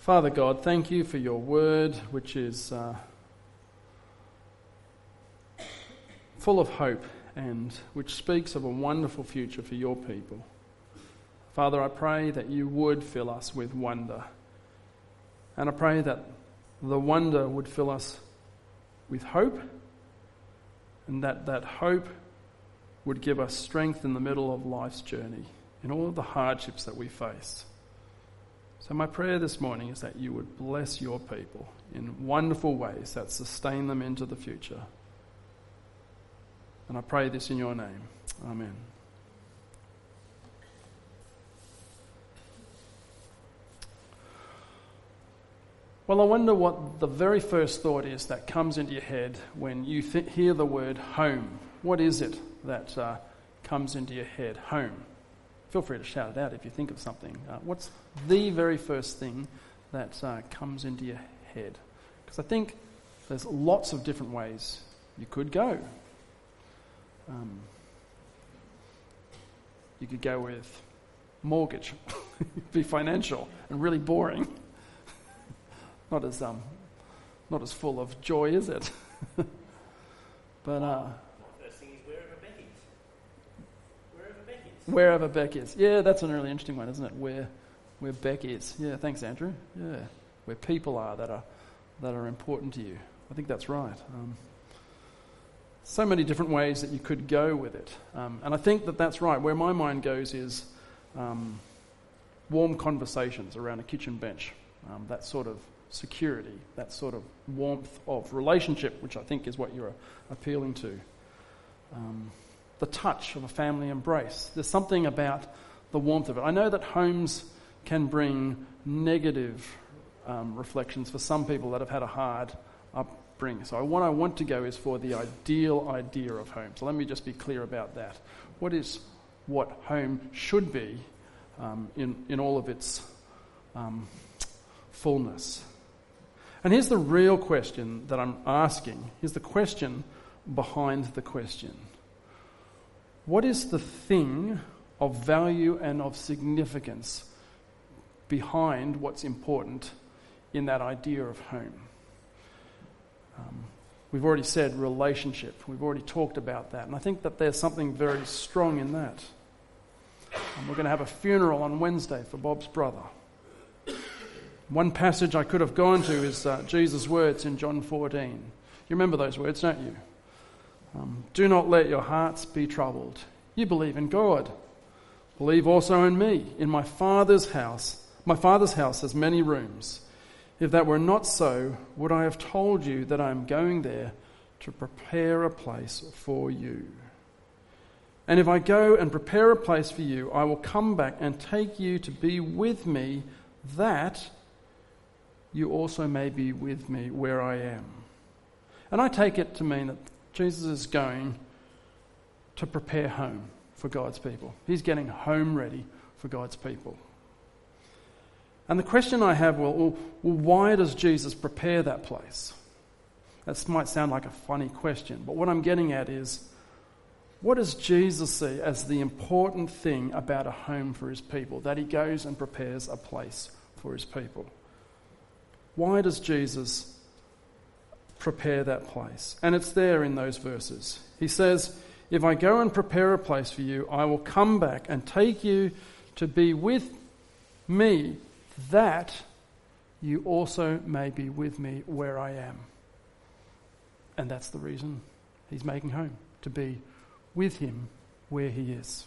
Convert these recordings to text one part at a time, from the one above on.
Father God, thank you for your word, which is full of hope and which speaks of a wonderful future for your people. Father, I pray that you would fill us with wonder. And I pray that the wonder would fill us with hope, and that hope would give us strength in the middle of life's journey, in all of the hardships that we face. So my prayer this morning is that you would bless your people in wonderful ways that sustain them into the future. And I pray this in your name. Amen. Well, I wonder what the very first thought is that comes into your head when you hear the word home. What is it that comes into your head? Home. Feel free to shout it out if you think of something. What's the very first thing that comes into your head? Because I think there's lots of different ways you could go. You could go with mortgage. Be financial and really boring. Not as full of joy, is it? But first thing is wherever Beck is. Wherever Beck is. Yeah, that's a really interesting one, isn't it? Where Beck is. Yeah, thanks, Andrew. Yeah, where people are that are important to you. I think that's right. So many different ways that you could go with it, and I think that's right. Where my mind goes is warm conversations around a kitchen bench. That sort of security, that sort of warmth of relationship, which I think is what you're appealing to. The touch of a family embrace. There's something about the warmth of it. I know that homes can bring negative reflections for some people that have had a hard upbringing. So what I want to go is for the ideal idea of home. So let me just be clear about that. What home should be in all of its fullness. And here's the real question that I'm asking. Here's the question behind the question. What is the thing of value and of significance behind what's important in that idea of home? We've already said relationship. We've already talked about that. And I think that there's something very strong in that. And we're going to have a funeral on Wednesday for Bob's brother. One passage I could have gone to is Jesus' words in John 14. You remember those words, don't you? Do not let your hearts be troubled. You believe in God. Believe also in me. In my Father's house has many rooms. If that were not so, would I have told you that I am going there to prepare a place for you? And if I go and prepare a place for you, I will come back and take you to be with me, that you also may be with me where I am. And I take it to mean that Jesus is going to prepare home for God's people. He's getting home ready for God's people. And the question I have, well, why does Jesus prepare that place? That might sound like a funny question, but what I'm getting at is, what does Jesus see as the important thing about a home for his people, that he goes and prepares a place for his people? Why does Jesus prepare that place? And it's there in those verses. He says, if I go and prepare a place for you, I will come back and take you to be with me, that you also may be with me where I am. And that's the reason he's making home, to be with him where he is.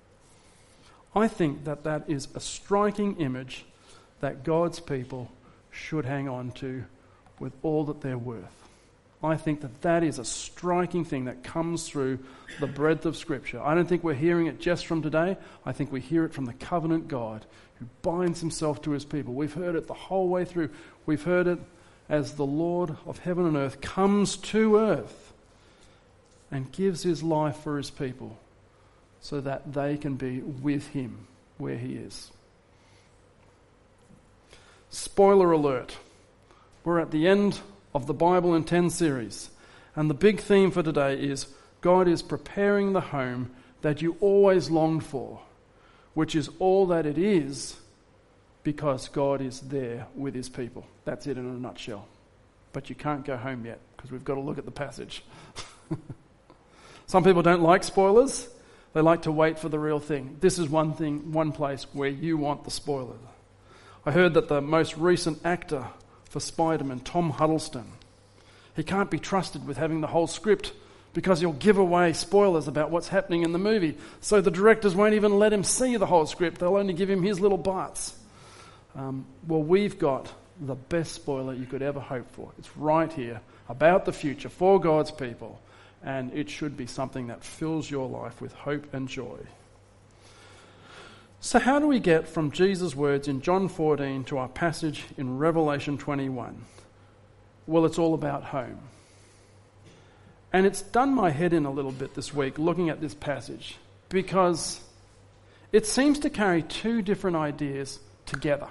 I think that is a striking image that God's people should hang on to with all that they're worth. I think that is a striking thing that comes through the breadth of Scripture. I don't think we're hearing it just from today. I think we hear it from the covenant God who binds himself to his people. We've heard it the whole way through. We've heard it as the Lord of heaven and earth comes to earth and gives his life for his people so that they can be with him where he is. Spoiler alert, we're at the end of the Bible in 10 series, and the big theme for today is God is preparing the home that you always longed for, which is all that it is because God is there with his people. That's it in a nutshell. But you can't go home yet because we've got to look at the passage. Some people don't like spoilers. They like to wait for the real thing. This is one place where you want the spoiler. I heard that the most recent actor for Spider-Man, Tom Huddleston, he can't be trusted with having the whole script because he'll give away spoilers about what's happening in the movie. So the directors won't even let him see the whole script. They'll only give him his little bites. Well, we've got the best spoiler you could ever hope for. It's right here, about the future, for God's people. And it should be something that fills your life with hope and joy. So how do we get from Jesus' words in John 14 to our passage in Revelation 21? Well, it's all about home. And it's done my head in a little bit this week looking at this passage because it seems to carry two different ideas together.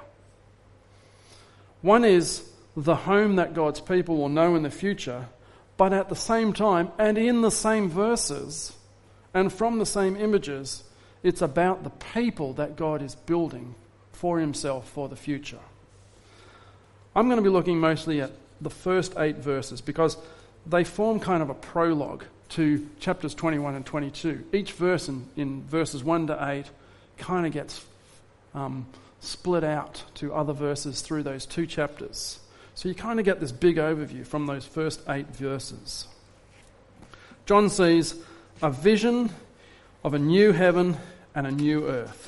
One is the home that God's people will know in the future, but at the same time and in the same verses and from the same images, it's about the people that God is building for himself for the future. I'm going to be looking mostly at the first 8 verses because they form kind of a prologue to chapters 21 and 22. Each verse in verses 1 to 8 kind of gets split out to other verses through those 2 chapters. So you kind of get this big overview from those first 8 verses. John sees a vision of a new heaven and a new earth.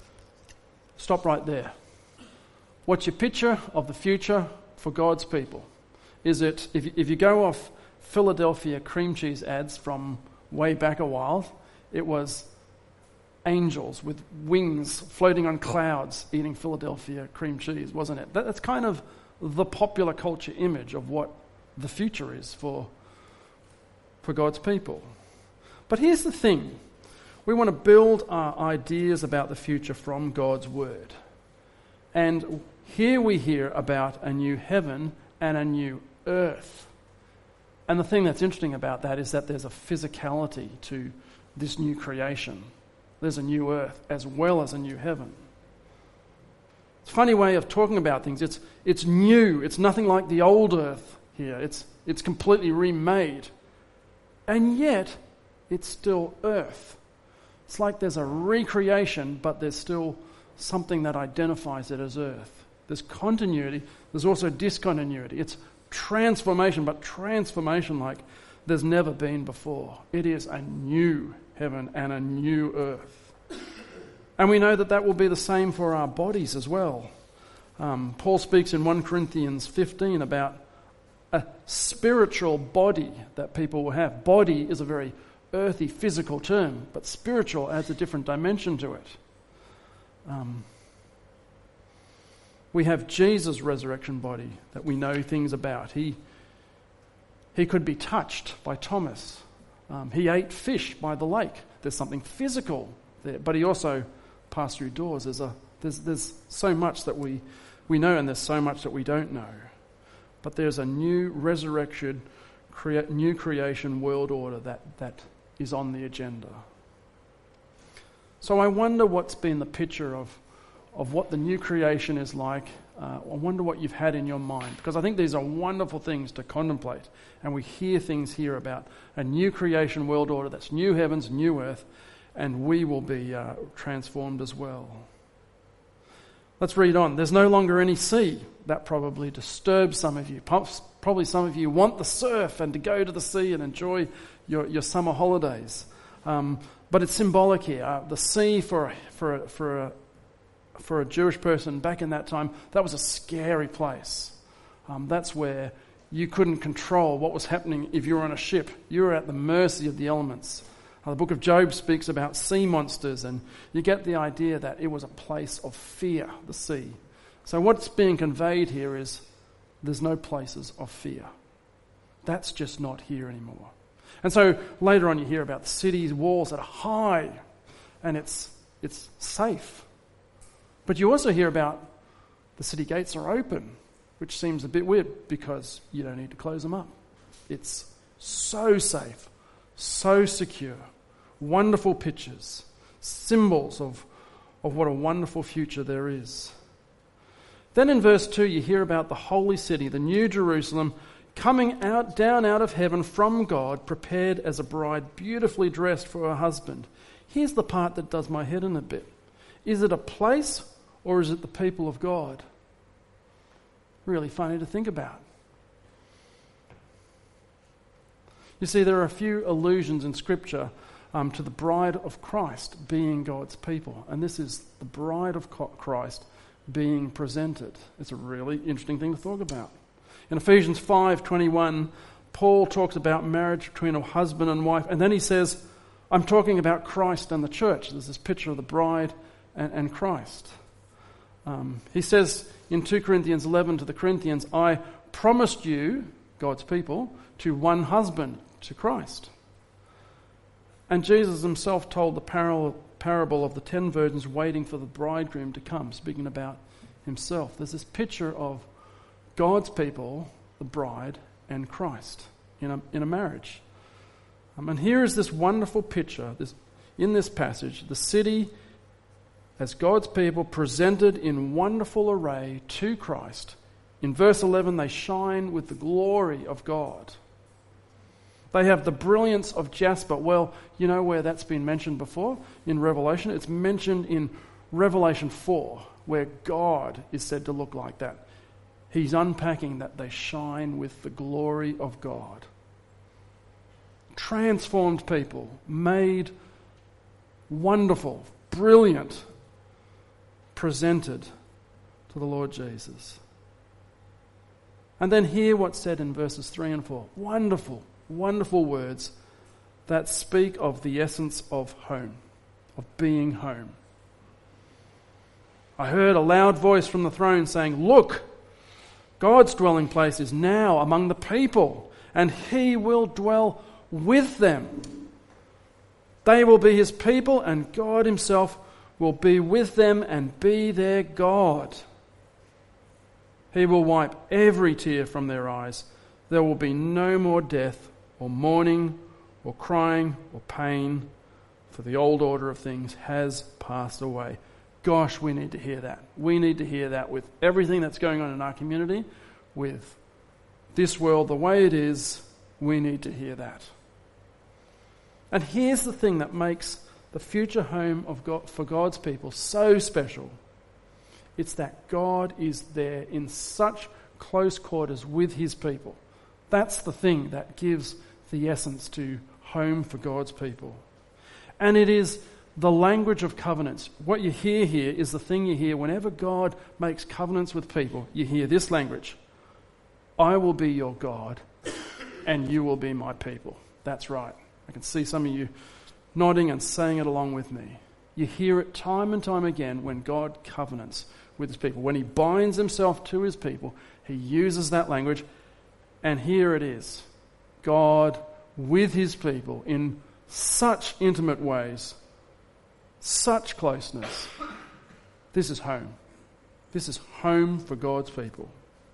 Stop right there. What's your picture of the future for God's people? Is it, if you go off Philadelphia cream cheese ads from way back a while, it was angels with wings floating on clouds eating Philadelphia cream cheese, wasn't it? That's kind of the popular culture image of what the future is for God's people. But here's the thing. We want to build our ideas about the future from God's word. And here we hear about a new heaven and a new earth. And the thing that's interesting about that is that there's a physicality to this new creation. There's a new earth as well as a new heaven. It's a funny way of talking about things. It's new. It's nothing like the old earth here. It's completely remade. And yet, it's still earth. It's like there's a recreation, but there's still something that identifies it as earth. There's continuity. There's also discontinuity. It's transformation, but transformation like there's never been before. It is a new heaven and a new earth. And we know that will be the same for our bodies as well. Paul speaks in 1 Corinthians 15 about a spiritual body that people will have. Body is a very earthy, physical term, but spiritual adds a different dimension to it. We have Jesus' resurrection body that we know things about. He could be touched by Thomas. He ate fish by the lake. There's something physical there, but he also passed through doors. There's so much that we know, and there's so much that we don't know. But there's a new resurrection, new creation world order that is on the agenda. So I wonder what's been the picture of what the new creation is like. I wonder what you've had in your mind, because I think these are wonderful things to contemplate, and we hear things here about a new creation world order that's new heavens, new earth, and we will be transformed as well. Let's read on. There's no longer any sea. That probably disturbs some of you. Probably some of you want the surf and to go to the sea and enjoy your summer holidays. But it's symbolic here. The sea for a Jewish person back in that time, that was a scary place. That's where you couldn't control what was happening if you were on a ship. You were at the mercy of the elements. The book of Job speaks about sea monsters, and you get the idea that it was a place of fear, the sea. So what's being conveyed here is there's no places of fear. That's just not here anymore. And so later on you hear about the city's walls that are high, and it's safe. But you also hear about the city gates are open, which seems a bit weird because you don't need to close them up. It's so safe, so secure. Wonderful pictures, symbols of what a wonderful future there is. Then in verse 2 you hear about the holy city, the new Jerusalem, coming down out of heaven from God, prepared as a bride beautifully dressed for her husband. Here's the part that does my head in a bit. Is it a place or is it the people of God? Really funny to think about. You see, there are a few allusions in Scripture to the bride of Christ being God's people. And this is the bride of Christ being presented. It's a really interesting thing to talk about. In Ephesians 5:21, Paul talks about marriage between a husband and wife. And then he says, I'm talking about Christ and the church. There's this picture of the bride and Christ. He says in 2 Corinthians 11 to the Corinthians, I promised you, God's people, to one husband, to Christ. And Jesus himself told the parable of the 10 virgins waiting for the bridegroom to come, speaking about himself. There's this picture of God's people, the bride, and Christ in a marriage. And here is this wonderful picture in this passage, the city as God's people presented in wonderful array to Christ. In verse 11, they shine with the glory of God. They have the brilliance of jasper. Well, you know where that's been mentioned before? In Revelation. It's mentioned in Revelation 4, where God is said to look like that. He's unpacking that they shine with the glory of God. Transformed people, made wonderful, brilliant, presented to the Lord Jesus. And then hear what's said in verses 3 and 4. Wonderful, wonderful words that speak of the essence of home, of being home. I heard a loud voice from the throne saying, look, God's dwelling place is now among the people, and he will dwell with them. They will be his people, and God himself will be with them and be their God. He will wipe every tear from their eyes. There will be no more death, or mourning, or crying, or pain, for the old order of things has passed away. Gosh, we need to hear that. We need to hear that with everything that's going on in our community, with this world the way it is. We need to hear that. And here's the thing that makes the future home of God, for God's people, so special. It's that God is there in such close quarters with his people. That's the thing that gives the essence to home for God's people. And it is the language of covenants. What you hear here is the thing you hear whenever God makes covenants with people. You hear this language. I will be your God and you will be my people. That's right. I can see some of you nodding and saying it along with me. You hear it time and time again when God covenants with his people. When he binds himself to his people, he uses that language. And here it is. God with his people in such intimate ways, such closeness. This is home. This is home for God's people.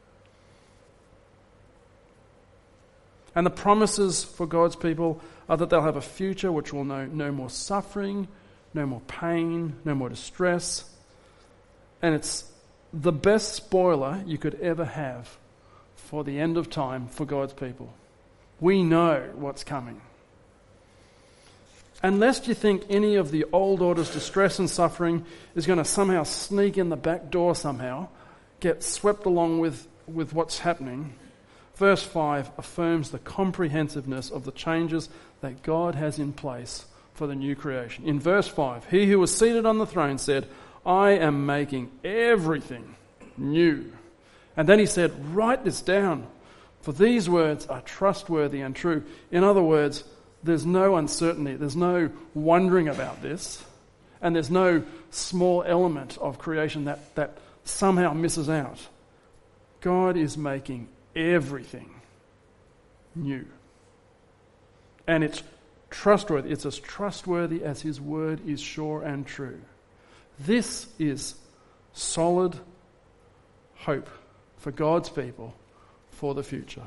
And the promises for God's people are that they'll have a future which will know no more suffering, no more pain, no more distress. And it's the best spoiler you could ever have for the end of time for God's people. We know what's coming. Unless you think any of the old order's distress and suffering is going to somehow sneak in the back door somehow, get swept along with what's happening, verse 5 affirms the comprehensiveness of the changes that God has in place for the new creation. In verse 5, he who was seated on the throne said, I am making everything new. And then he said, write this down, for these words are trustworthy and true. In other words, there's no uncertainty, there's no wondering about this, and there's no small element of creation that somehow misses out. God is making everything new. And it's trustworthy. It's as trustworthy as his word is sure and true. This is solid hope for God's people for the future.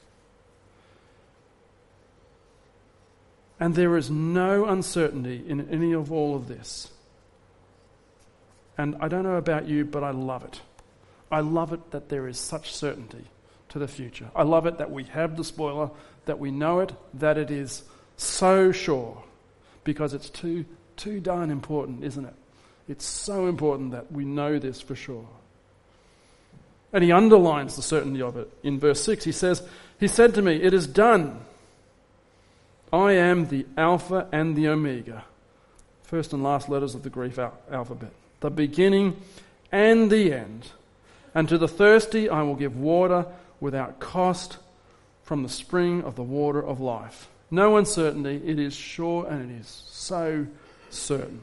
And there is no uncertainty in any of all of this. And I don't know about you, but I love it. I love it that there is such certainty to the future. I love it that we have the spoiler, that we know it, that it is so sure, because it's too darn important, isn't it? It's so important that we know this for sure. And he underlines the certainty of it. In verse 6, he says, he said to me, "It is done. I am the Alpha and the Omega." First and last letters of the Greek alphabet. The beginning and the end. And to the thirsty I will give water without cost from the spring of the water of life. No uncertainty. It is sure and it is so certain.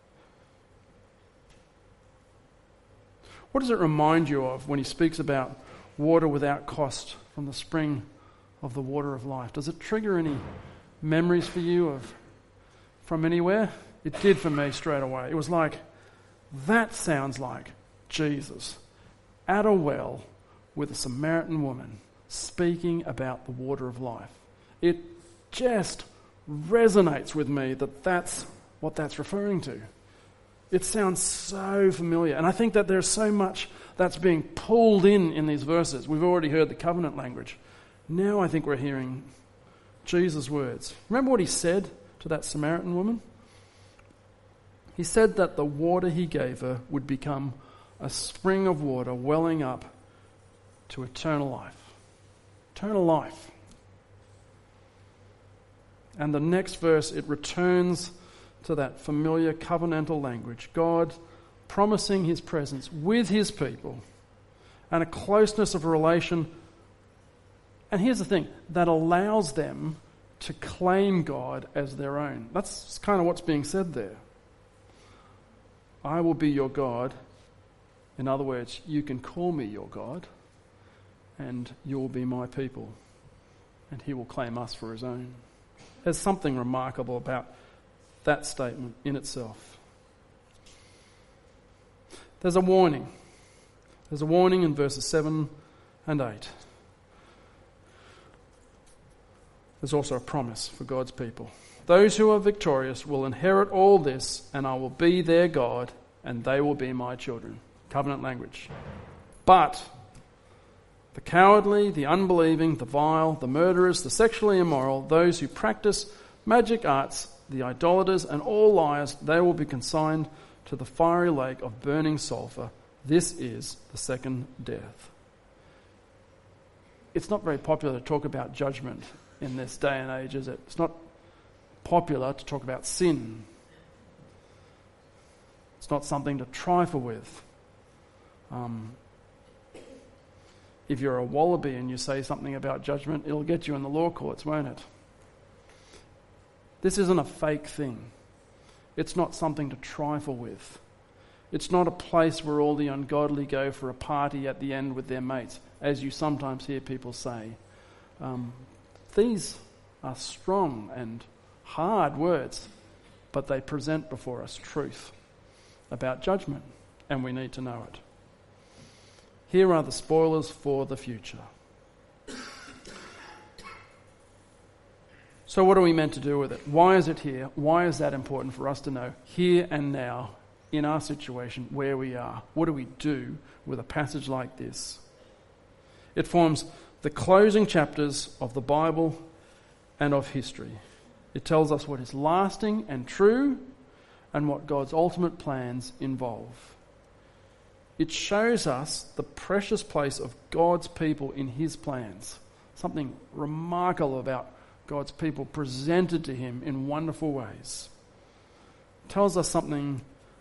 What does it remind you of when he speaks about water without cost from the spring of the water of life? Does it trigger any memories for you from anywhere? It did for me straight away. It was like, that sounds like Jesus at a well with a Samaritan woman speaking about the water of life. It just resonates with me that that's what that's referring to. It sounds so familiar. And I think that there's so much that's being pulled in these verses. We've already heard the covenant language. Now I think we're hearing Jesus' words. Remember what he said to that Samaritan woman? He said that the water he gave her would become a spring of water welling up to eternal life. Eternal life. And the next verse, it returns to that familiar covenantal language. God promising his presence with his people and a closeness of a relation. And here's the thing, that allows them to claim God as their own. That's kind of what's being said there. I will be your God. In other words, you can call me your God and you will be my people. And he will claim us for his own. There's something remarkable about that statement in itself. There's a warning. There's a warning in verses 7 and 8. There's also a promise for God's people. Those who are victorious will inherit all this, and I will be their God, and they will be my children. Covenant language. But the cowardly, the unbelieving, the vile, the murderers, the sexually immoral, those who practice magic arts, the idolaters, and all liars, they will be consigned to the fiery lake of burning sulfur. This is the second death. It's not very popular to talk about judgment in this day and age, is it? It's not popular to talk about sin. It's not something to trifle with. If you're a wallaby and you say something about judgment, it'll get you in the law courts, won't it? This isn't a fake thing. It's not something to trifle with. It's not a place where all the ungodly go for a party at the end with their mates, as you sometimes hear people say. These are strong and hard words, but they present before us truth about judgment, and we need to know it. Here are the spoilers for the future. So what are we meant to do with it? Why is it here? Why is that important for us to know here and now in our situation where we are? What do we do with a passage like this? It forms the closing chapters of the Bible and of history. It tells us what is lasting and true and what God's ultimate plans involve. It shows us the precious place of God's people in his plans. Something remarkable about God's people presented to him in wonderful ways. It tells us something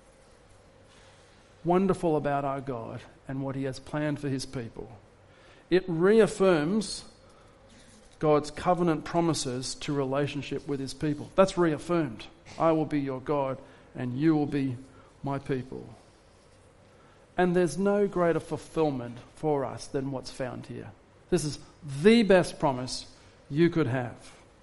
wonderful about our God and what he has planned for his people. It reaffirms God's covenant promises to relationship with his people. That's reaffirmed. I will be your God and you will be my people. And there's no greater fulfillment for us than what's found here. This is the best promise you could have.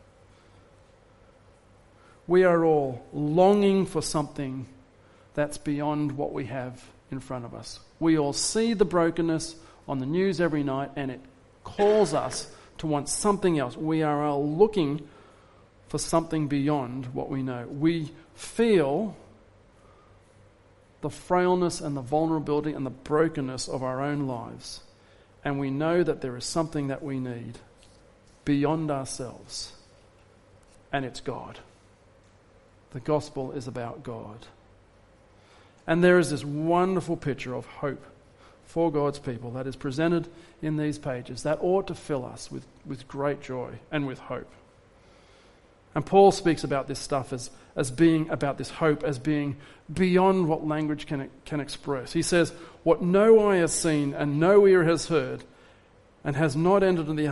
We are all longing for something that's beyond what we have in front of us. We all see the brokenness on the news every night, and it calls us to want something else. We are all looking for something beyond what we know. We feel the frailness and the vulnerability and the brokenness of our own lives, and we know that there is something that we need beyond ourselves, and it's God. The gospel is about God. And there is this wonderful picture of hope for God's people that is presented in these pages that ought to fill us with great joy and with hope. And Paul speaks about this stuff as being about this hope, as being beyond what language can express. He says, what no eye has seen and no ear has heard and has not entered into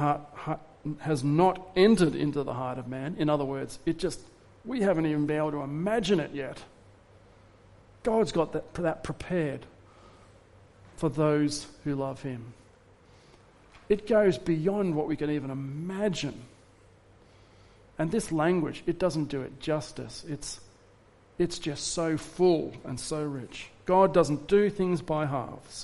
the heart of man. In other words, we haven't even been able to imagine it yet. God's got that prepared for those who love him. It goes beyond what we can even imagine. And this language, it doesn't do it justice. It's just so full and so rich. God doesn't do things by halves.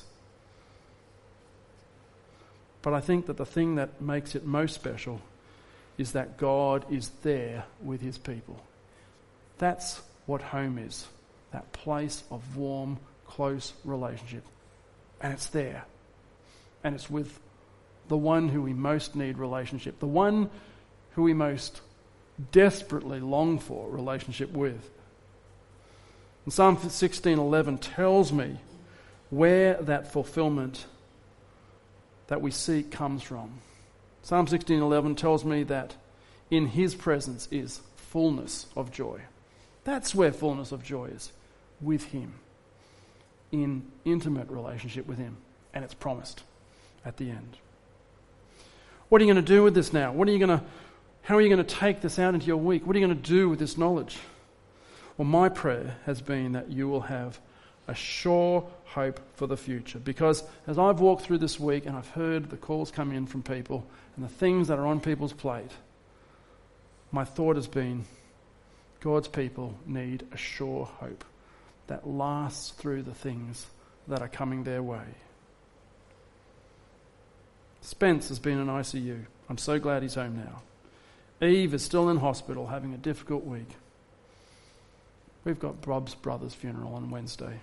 But I think that the thing that makes it most special is that God is there with his people. That's what home is. That place of warm, close relationship. And it's there. And it's with the one who we most need relationship. The one who we most desperately long for relationship with. And Psalm 16:11 tells me where that fulfillment that we seek comes from. Psalm 16:11 tells me that in his presence is fullness of joy. That's where fullness of joy is, with him, in intimate relationship with him, and it's promised at the end. What are you going to do with this now? How are you going to take this out into your week? What are you going to do with this knowledge? Well, my prayer has been that you will have a sure hope for the future. Because as I've walked through this week and I've heard the calls come in from people and the things that are on people's plate, my thought has been God's people need a sure hope that lasts through the things that are coming their way. Spence has been in ICU. I'm so glad he's home now. Eve is still in hospital having a difficult week. We've got Bob's brother's funeral on Wednesday.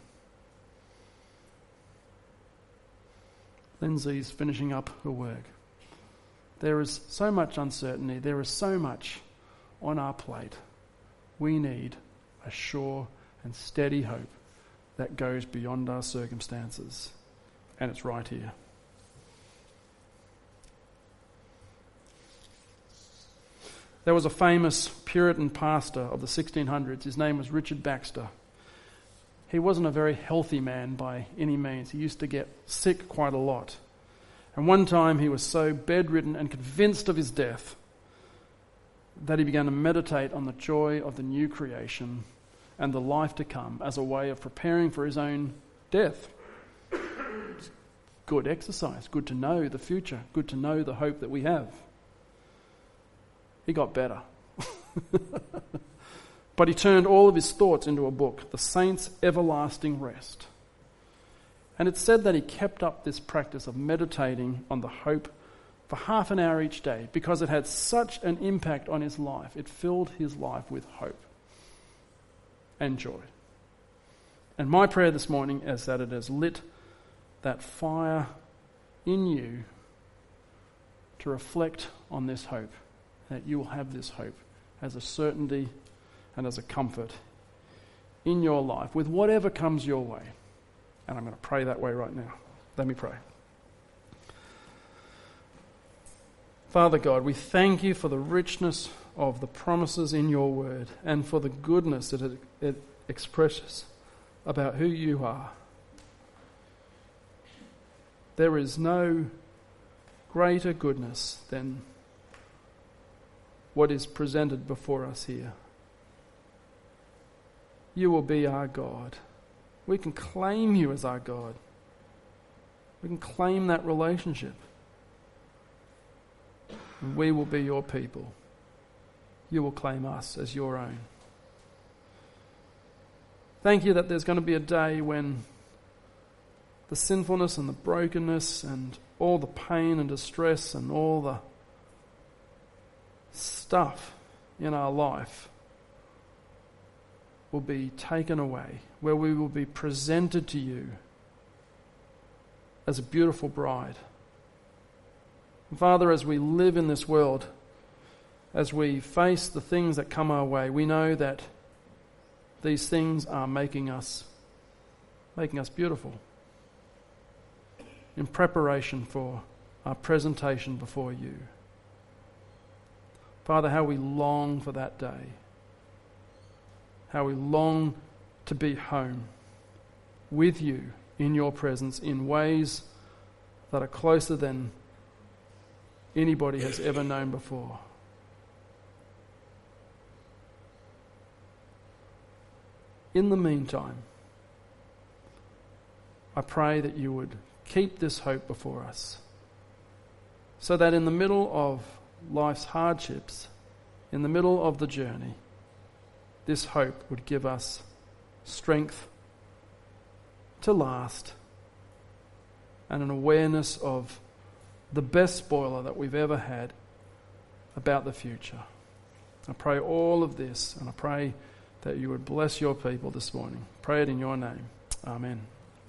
Lindsay's finishing up her work. There is so much uncertainty. There is so much on our plate. We need a sure and steady hope that goes beyond our circumstances. And it's right here. There was a famous Puritan pastor of the 1600s. His name was Richard Baxter. He wasn't a very healthy man by any means. He used to get sick quite a lot. And one time he was so bedridden and convinced of his death that he began to meditate on the joy of the new creation and the life to come as a way of preparing for his own death. Good exercise, good to know the future, good to know the hope that we have. He got better. But he turned all of his thoughts into a book, The Saints' Everlasting Rest. And it's said that he kept up this practice of meditating on the hope for half an hour each day because it had such an impact on his life. It filled his life with hope and joy. And my prayer this morning is that it has lit that fire in you to reflect on this hope, that you will have this hope as a certainty and as a comfort in your life with whatever comes your way. And I'm going to pray that way right now. Let me pray. Father God, we thank you for the richness of the promises in your word and for the goodness that it expresses about who you are. There is no greater goodness than what is presented before us here. You will be our God. We can claim you as our God. We can claim that relationship. And we will be your people. You will claim us as your own. Thank you that there's going to be a day when the sinfulness and the brokenness and all the pain and distress and all the stuff in our life will be taken away, where we will be presented to you as a beautiful bride. And Father, as we live in this world, as we face the things that come our way, we know that these things are making us beautiful in preparation for our presentation before you. Father, how we long for that day. How we long to be home with you in your presence in ways that are closer than anybody has ever known before. In the meantime, I pray that you would keep this hope before us, so that in the middle of life's hardships, in the middle of the journey, this hope would give us strength to last and an awareness of the best spoiler that we've ever had about the future. I pray all of this, and I pray that you would bless your people this morning. Pray it in your name. Amen.